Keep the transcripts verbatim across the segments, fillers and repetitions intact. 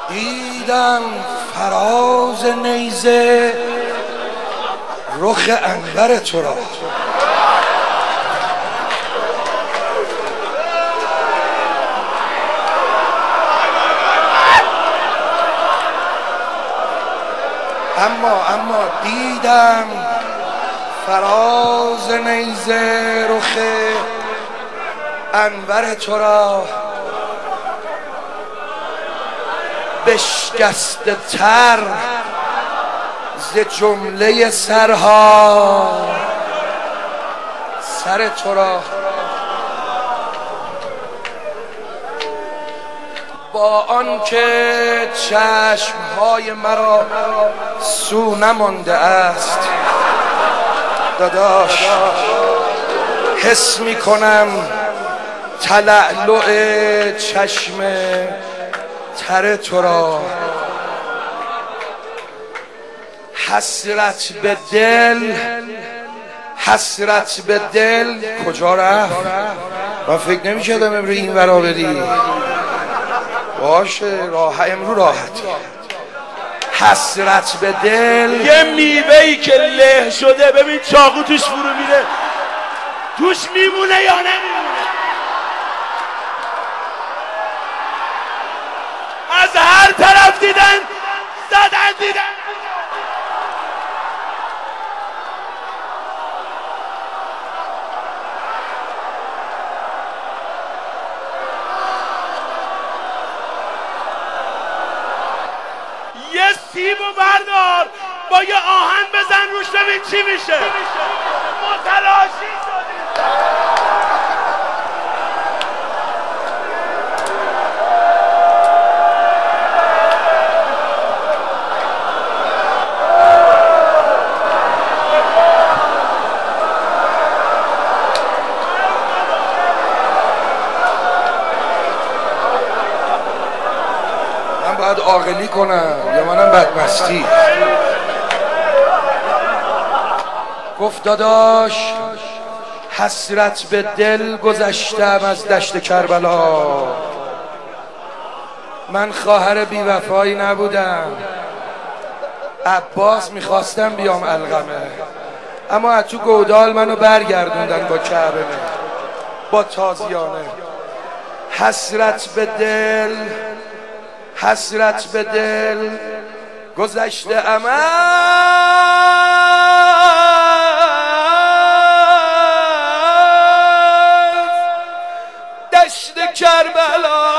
دیدم فراز نیزه رخ انور تو را، اما اما دیدم فراز نیزه رخ انور تو را، بشکسته تر ز جمله سرها سر تو را. با آنکه چشمهای مرا سو نمانده است داداش، حس می کنم تلألؤ چشم تر تو را. حسرت به دل، حسرت به دل کجا رفت؟ من فکر نمی کردم امروز این ورا بری. باشه راه امرو راحتی. حسرت به دل یه میوه‌ای که له شده، ببین چاقو توش فرو میره، توش میمونه یا نمیمونه؟ از هر طرف دیدن زدن دیدن. یه سیبو بردار با یه آهن بزن روش ببین چی میشه. متلاشی شدی. باید عاقلی کنم یا منم بدمستی. گفت داداش حسرت به دل گذشتم از دشت کربلا، من خواهر بیوفایی نبودم، عباس میخواستم بیام القمه، اما از تو گودال منو برگردوندن با کعبه با تازیانه. حسرت به دل، حسرت به دل گذشته ام از دشت کربلا،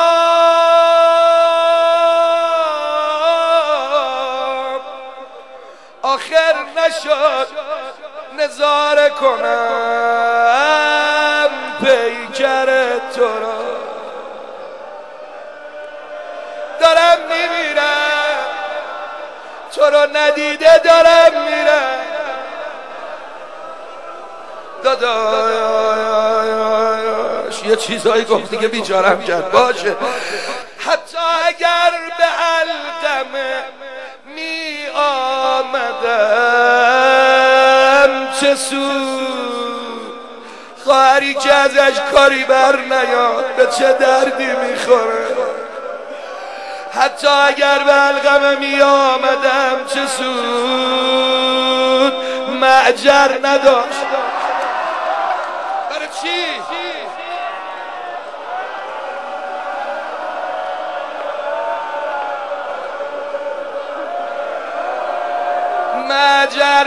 آخر نشد نظاره کنم پیکر تو را. دارم میمیرم تو رو ندیده، دارم میرم داداش. یه چیزایی گفتی که بیچارم کرد. باشه حتی اگر به القمه می آمدم چه سود، خواهری که ازش کاری بر نیاد به چه دردی میخوره. حتی اگر به القمه می آمدم چه سود، معجر نداشت. برای چی؟ معجر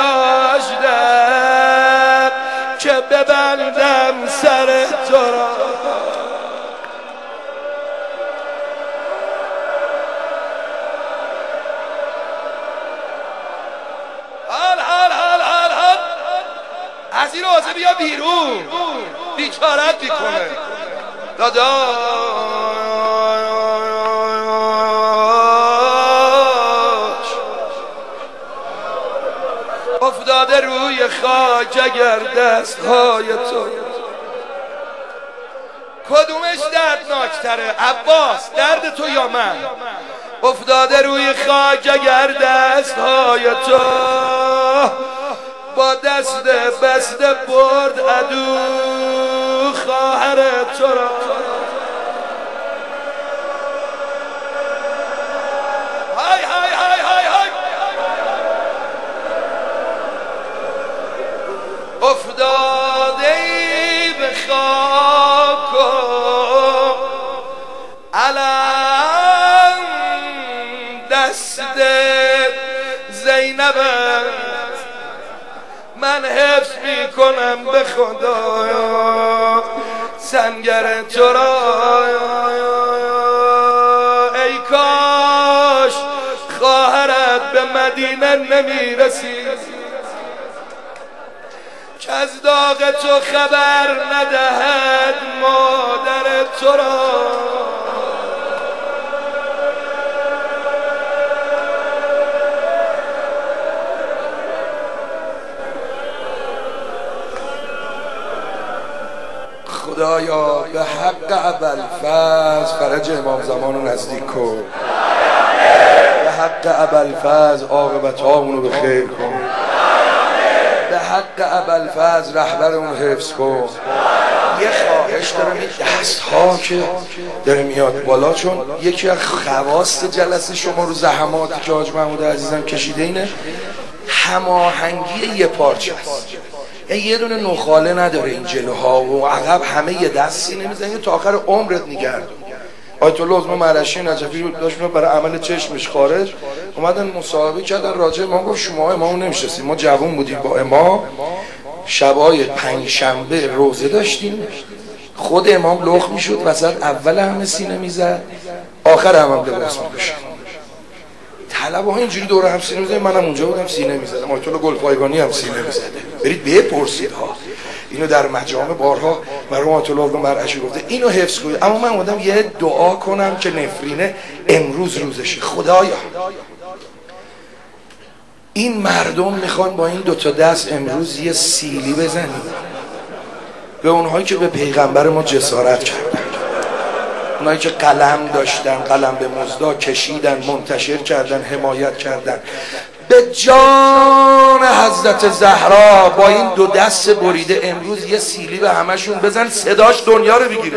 نداشتم که ببندم سر تو را. از این روزه بیا بیرون، بیچارت میکنه داداش. افتاده روی خاک اگر دستهای تو، کدومش دردناکتره عباس، درد تو یا من؟ افتاده روی خاک اگر دستهای تو، با دست بسته برد عدو خواهر تو را. دست زینب من حفظ میکنم به خدا سنگر تو را. ای کاش خواهرت به مدینه نمیرسید که از داغ تو خبر ندهد مادر تو را. خدایا به حق ابوالفضل فرج امام زمان رو نزدیک کن، به حق ابوالفضل عاقبت هامون رو به خیر کن، به حق ابوالفضل رهبرمون حفظ کن. یه خواهش دارم، این دست ها که داره میاد بالا، چون یکی از خواص جلسه شما رو زحماتی که حاج محمود عزیزم کشیده اینه هماهنگی یه پارچه است. یه دونه نخاله نداره این جلوها و عقب همه یه دستی نمیزنی تا آخر عمرت نگردون. آیت الله عظمی مرشی نجفی داشت برای عمل چشمش خارج اومدن مصاحبه کردن راجع امام، گفت شما امامو نمیشناسید، ما جوان بودیم با امام شبای پنج شنبه روزه داشتیم، خود امام لخ میشد وسط اول همه سینه میزد آخر هم هم لباس میپوشید. طلبه ها اینجوری دوره هم سینه میزدن، منم اونجا بودم سینه میزدم، آیت الله گلپایگانی هم سینه میزده. برید بپرسید ها، اینو در مجامع بارها مرحوم آیت الله مرعشی گفته اینو حفظ کنید. اما من اومدم یه دعا کنم که نفرینه امروز روزشه. خدایا این مردم میخوان با این دوتا دست امروز یه سیلی بزنیم به اونهایی که به پیغمبر ما جسارت کردن، اونهایی که قلم داشتن، قلم به مزدا کشیدن، منتشر کردن، حمایت کردن. به جان حضرت زهرا با این دو دست بریده امروز یه سیلی به همشون بزن صداش دنیا رو بگیره.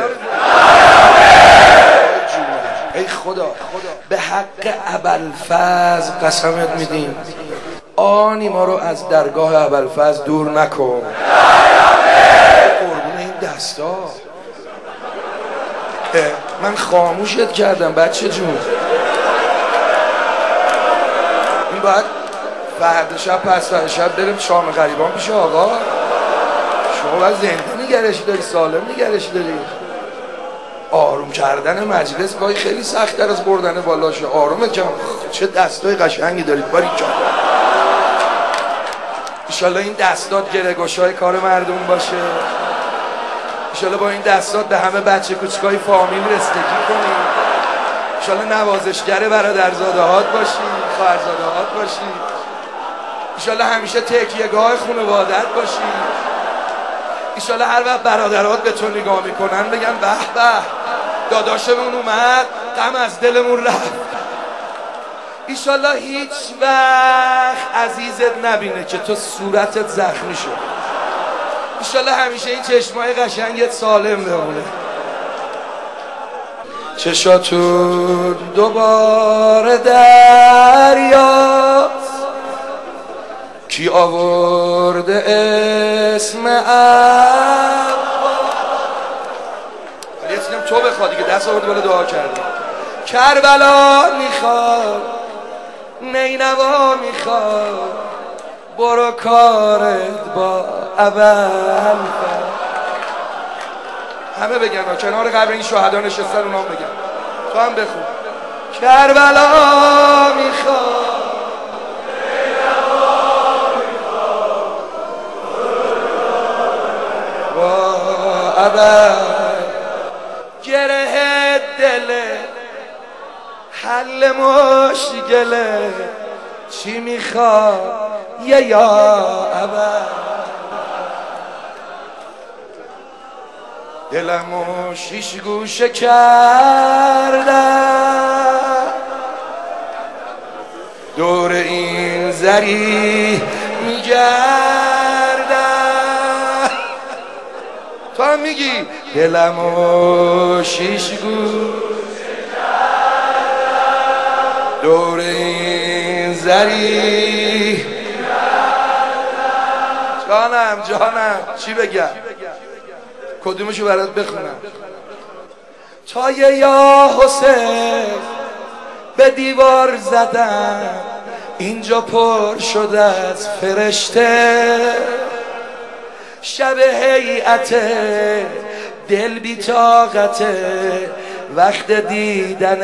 ای خدا به حق ابوالفضل قسمت میدیم آنی ما رو از درگاه ابوالفضل دور نکن. قربون این دستا من خاموشت کردم بچه جون. این باید فردا شب پس فردا شب بریم شام غریبان پیش آقا. شما باید زنده نگرشی داری، سالم نگرشی داری. آروم کردن مجلس باید خیلی سخت در از بردن بالاشه. آرومت کم. چه دستای قشنگی دارید باری کم. ایشالله این دستات گره‌گشای کار مردم باشه. ایشالله با این دستات به همه بچه کوچکای فامیل رسیدگی کنی. ایشالله نوازشگر برادرزاده هات باشی، خواهرزاده هات باشی. ایشالله همیشه تکیهگاه خانواده‌ات باشی. ایشالله هر وقت برادرات به تو نگاه میکنن بگن به به داداشمون اومد غم از دلمون رفت. ایشالله هیچ وقت عزیزت نبینه که تو صورتت زخمی شد. ایشالله همیشه این چشمای قشنگت سالم بمونه. چشاتون دوباره دریاست کی آورده اسم عباس. ولی اسمم تو بخواد دیگه، دست آورده بالا دعا کردی. کربلا میخواد نینوا میخواد برو کارت با ابوالفضل. همه بگن کنار قبر این شهدا نشستن اونام بگن. تو هم بخون. کربلا میخواد با ابوالفضل. گره دله حل مشکله چی میخواد یه یا ابوالفضل. دلمو شیش گوشه کردم دور این زری میگردم. تو هم میگی دلمو شیش گوشه کردم دور این زری میگردم. جانم جانم چی بگم؟ کدومشو برات بخونم؟ تا یا حسین به دیوار زدم اینجا پر شده از فرشته، شب هیئت دل بی طاقته وقت دیدن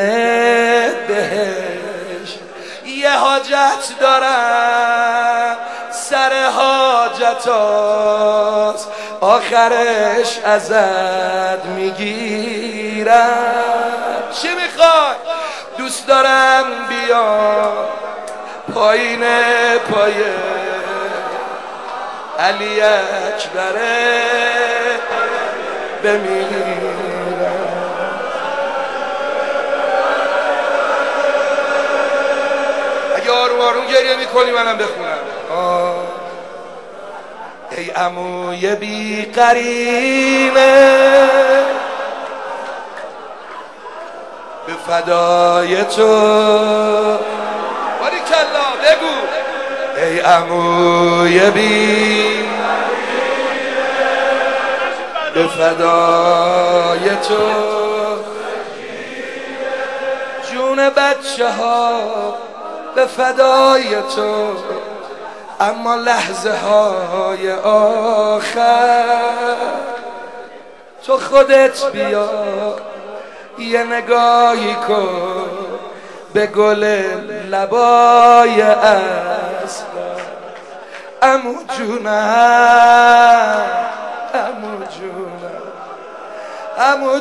بهش. یه حاجت دارم سر حاجتاست، آخرش ازت میگیرم. چی میخوای؟ دوست دارم بیا پایین پایه علی اکبره بمیرم. اگه آروم آروم گریه میکنی منم بخونم. آه. ای عموی بی قرینه به فدای تو، باریکلا بگو. ای عموی بی به فدای تو، جون بچه ها به فدای تو، اما لحظه های آخر تو خودت بیا یه نگاهی کن به گل لبای اصلا. عمو جونم عمو جونم عمو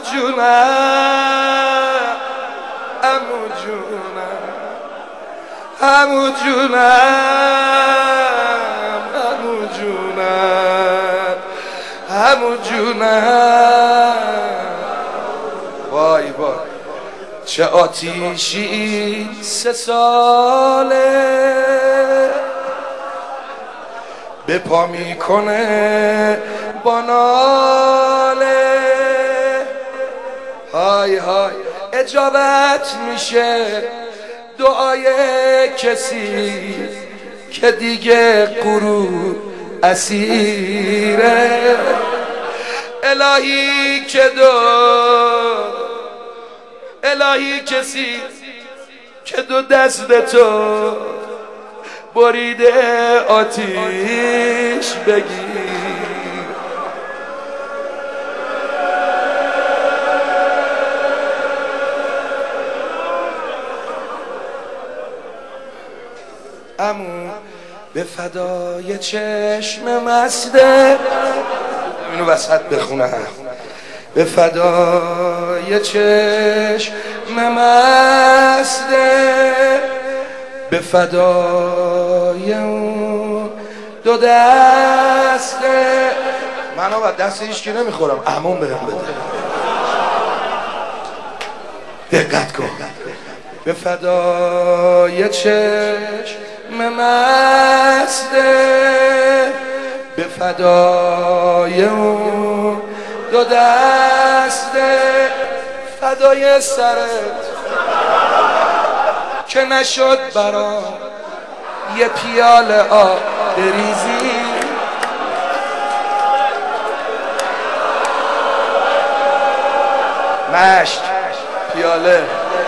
جونم عمو جونم عمو جونم عمو جونم عمو جونم. وای وای چه آتیشی سه ساله به پا میکنه با ناله. های های اجابت میشه دعای کسی که دیگه غرور اسیره. الهی که دو الهی کسی که دو دست تو بریده آتیش بگیر. عمو به فدای چشم مسته، اینو وسط بخونم. به فدای چشم مسته، به فدای اون دو دسته. من آقا دست هیچ که نمیخورم، عموم بهم بده. دقت کن. به فدای چشم مسته، به فدای اون دو دسته، فدای سرت که نشد برام یه پیاله آب بریزی. مشت پیاله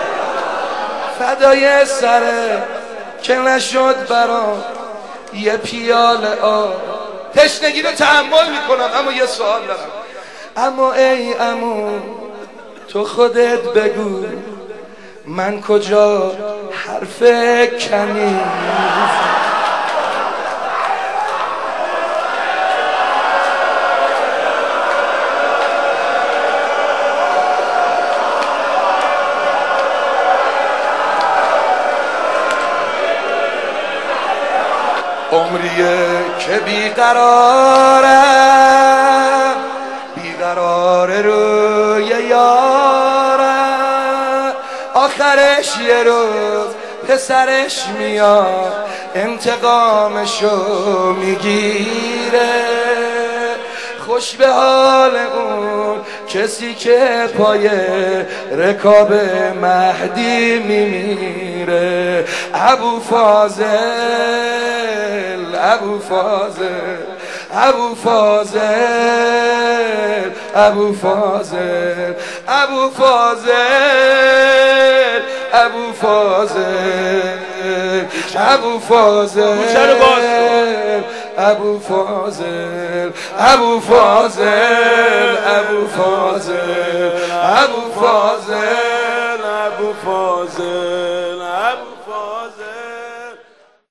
فدای سرت که نشد برام یه پیاله آب. تشنگی رو تحمل میکنم اما یه سوال دارم. اما ای عمو تو خودت بگو من کجا حرف کمی عمریه که بیقرارم بیقرار روی یارم، آخرش یه روز پسرش میاد انتقامشو میگیره. خوش به حال اون کسی که پای رکاب مهدی میمیره. ابو فاضل ابو فاضل ابو فاضل ابو فاضل ابو فاضل ابو فاضل ابو فاضل ابو فاضل ابو فاضل ابو فاضل ابو